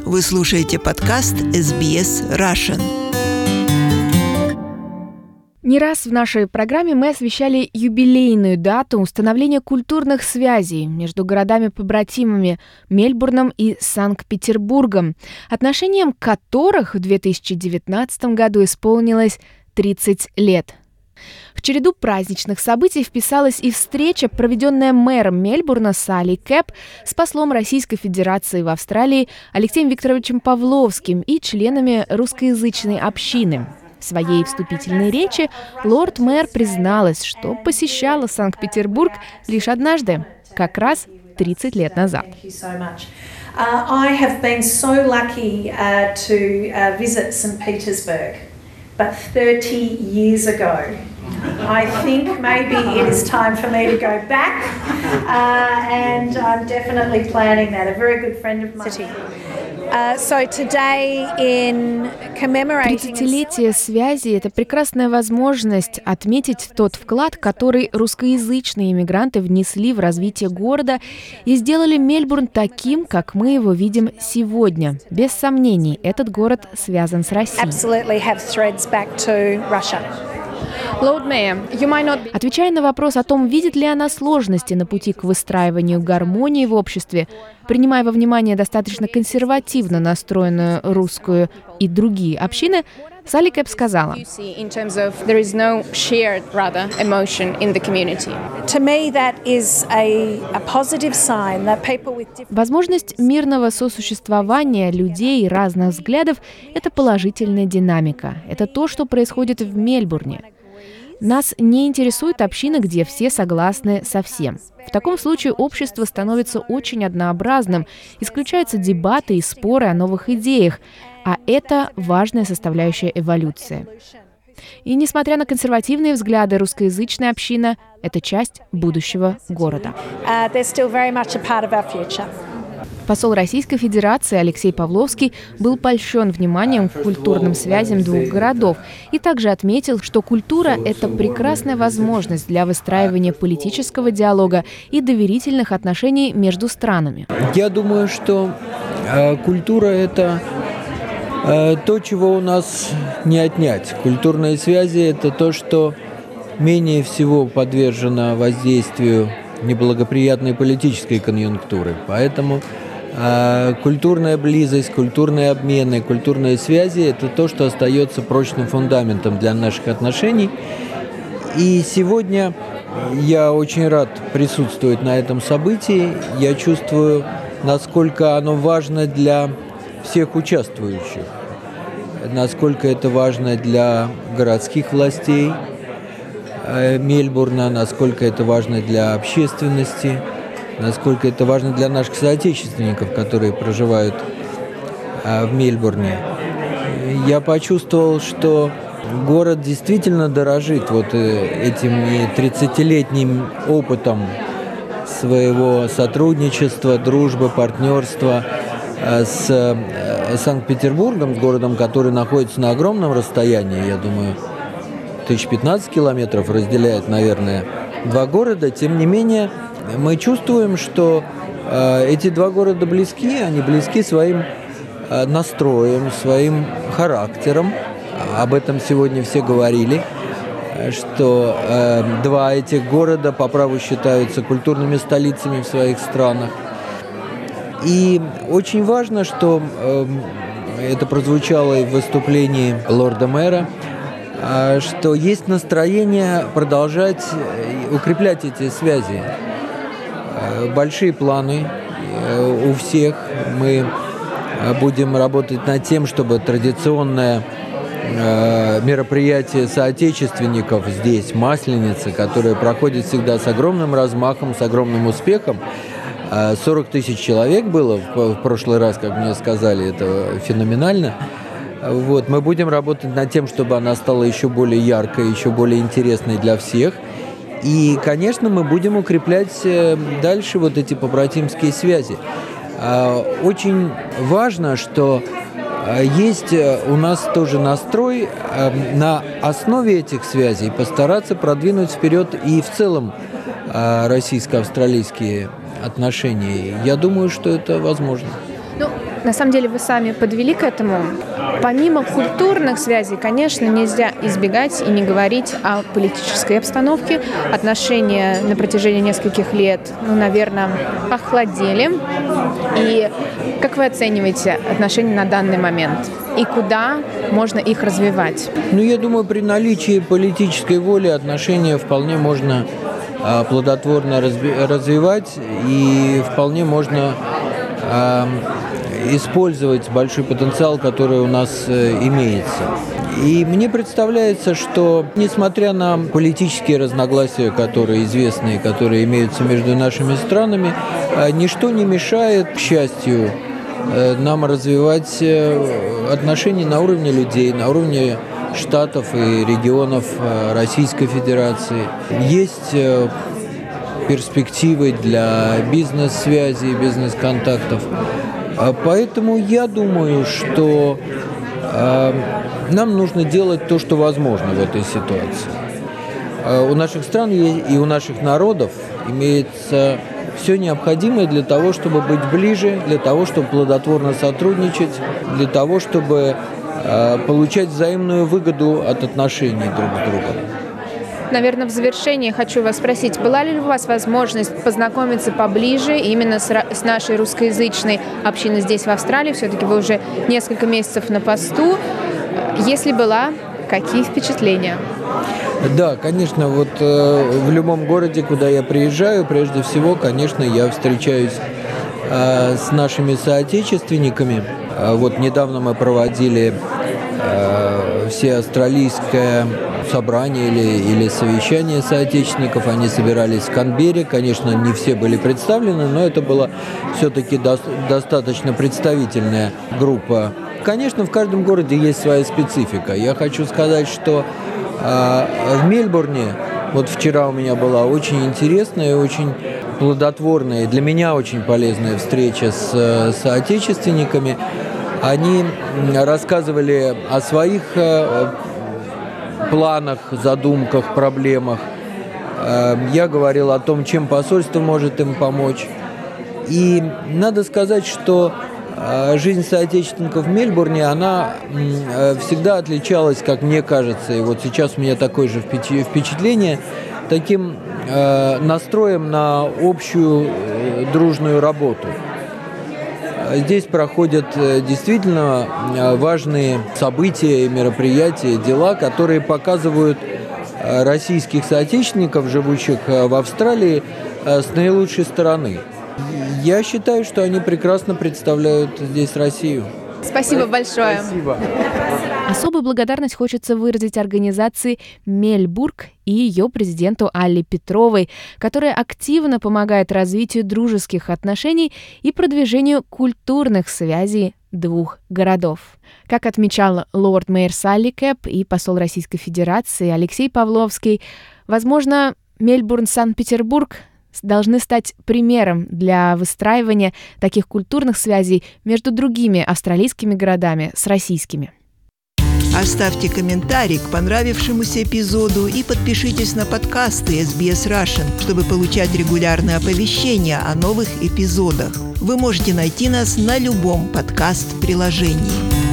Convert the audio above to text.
Вы слушаете подкаст SBS Russian. Не раз в нашей программе мы освещали юбилейную дату установления культурных связей между городами-побратимами Мельбурном и Санкт-Петербургом, отношениям которых в 2019 году исполнилось 30 лет. В череду праздничных событий вписалась и встреча, проведенная мэром Мельбурна Салли Кэп с послом Российской Федерации в Австралии Алексеем Викторовичем Павловским и членами русскоязычной общины. В своей вступительной речи лорд-мэр призналась, что посещала Санкт-Петербург лишь однажды, как раз 30 лет назад. I have been so lucky to visit St. Petersburg, but 30 years ago. I think maybe it is time for me to go back, and I'm definitely planning that. A very good friend of mine. So today in commemorating... 30-летие связи – это прекрасная возможность отметить тот вклад, который русскоязычные иммигранты внесли в развитие города и сделали Мельбурн таким, как мы его видим сегодня. Без сомнений, этот город связан с Россией. Отвечая на вопрос о том, видит ли она сложности на пути к выстраиванию гармонии в обществе, принимая во внимание достаточно консервативно настроенную русскую и другие общины, Салли Кэп сказала: возможность мирного сосуществования людей разных взглядов – это положительная динамика. Это то, что происходит в Мельбурне. Нас не интересует община, где все согласны со всем. В таком случае общество становится очень однообразным, исключаются дебаты и споры о новых идеях, а это важная составляющая эволюции. И несмотря на консервативные взгляды, русскоязычная община – это часть будущего города. Посол Российской Федерации Алексей Павловский был польщен вниманием к культурным связям двух городов и также отметил, что культура – это прекрасная возможность для выстраивания политического диалога и доверительных отношений между странами. Я думаю, что культура – это то, чего у нас не отнять. Культурные связи – это то, что менее всего подвержено воздействию неблагоприятной политической конъюнктуры. Поэтому культурная близость, культурные обмены, культурные связи – это то, что остается прочным фундаментом для наших отношений. И сегодня я очень рад присутствовать на этом событии. Я чувствую, насколько оно важно для всех участвующих, насколько это важно для городских властей Мельбурна, насколько это важно для общественности, насколько это важно для наших соотечественников, которые проживают в Мельбурне. Я почувствовал, что город действительно дорожит вот этим 30-летним опытом своего сотрудничества, дружбы, партнерства с Санкт-Петербургом, с городом, который находится на огромном расстоянии, я думаю, 1015 километров разделяет, наверное, два города. Тем не менее, мы чувствуем, что эти два города близки, они близки своим настроем, своим характером. Об этом сегодня все говорили, что два этих города по праву считаются культурными столицами в своих странах. И очень важно, что это прозвучало и в выступлении лорда-мэра, что есть настроение продолжать укреплять эти связи. Большие планы у всех. Мы будем работать над тем, чтобы традиционное мероприятие соотечественников здесь, Масленица, которое проходит всегда с огромным размахом, с огромным успехом. 40 тысяч человек было в прошлый раз, как мне сказали, это феноменально. Вот, мы будем работать над тем, чтобы она стала еще более яркой, еще более интересной для всех. И, конечно, мы будем укреплять дальше вот эти побратимские связи. Очень важно, что есть у нас тоже настрой на основе этих связей постараться продвинуть вперед и в целом российско-австралийские отношения. Я думаю, что это возможно. На самом деле вы сами подвели к этому. Помимо культурных связей, конечно, нельзя избегать и не говорить о политической обстановке. Отношения на протяжении нескольких лет, наверное, охладели. И как вы оцениваете отношения на данный момент? И куда можно их развивать? Я думаю, при наличии политической воли отношения вполне можно плодотворно развивать, и вполне можно использовать большой потенциал, который у нас имеется. И мне представляется, что, несмотря на политические разногласия, которые известны, которые имеются между нашими странами, ничто не мешает, к счастью, нам развивать отношения на уровне людей, на уровне штатов и регионов Российской Федерации. Есть перспективы для бизнес-связей, бизнес-контактов. Поэтому я думаю, что нам нужно делать то, что возможно в этой ситуации. У наших стран и у наших народов имеется все необходимое для того, чтобы быть ближе, для того, чтобы плодотворно сотрудничать, для того, чтобы получать взаимную выгоду от отношений друг с другом. Наверное, в завершении хочу вас спросить, была ли у вас возможность познакомиться поближе именно с нашей русскоязычной общиной здесь, в Австралии? Все-таки вы уже несколько месяцев на посту. Если была, какие впечатления? Да, конечно, в любом городе, куда я приезжаю, прежде всего, конечно, я встречаюсь с нашими соотечественниками. Недавно мы проводили всеавстралийское собрание или совещание соотечественников. Они собирались в Канберре. Конечно, не все были представлены, но это была все-таки достаточно представительная группа. Конечно, в каждом городе есть своя специфика. Я хочу сказать, что в Мельбурне, вчера у меня была очень интересная, очень плодотворная, для меня очень полезная встреча с соотечественниками. Они рассказывали о своих планах, задумках, проблемах. Я говорил о том, чем посольство может им помочь. И надо сказать, что жизнь соотечественников в Мельбурне, она всегда отличалась, как мне кажется, и сейчас у меня такое же впечатление, таким настроем на общую дружную работу. Здесь проходят действительно важные события, мероприятия, дела, которые показывают российских соотечественников, живущих в Австралии, с наилучшей стороны. Я считаю, что они прекрасно представляют здесь Россию. Спасибо большое. Спасибо. Особую благодарность хочется выразить организации «Мельбург» и ее президенту Алле Петровой, которая активно помогает развитию дружеских отношений и продвижению культурных связей двух городов. Как отмечал лорд-мэр Салли Кэп и посол Российской Федерации Алексей Павловский, возможно, Мельбурн-Санкт-Петербург должны стать примером для выстраивания таких культурных связей между другими австралийскими городами с российскими. Оставьте комментарий к понравившемуся эпизоду и подпишитесь на подкасты SBS Russian, чтобы получать регулярные оповещения о новых эпизодах. Вы можете найти нас на любом подкаст-приложении.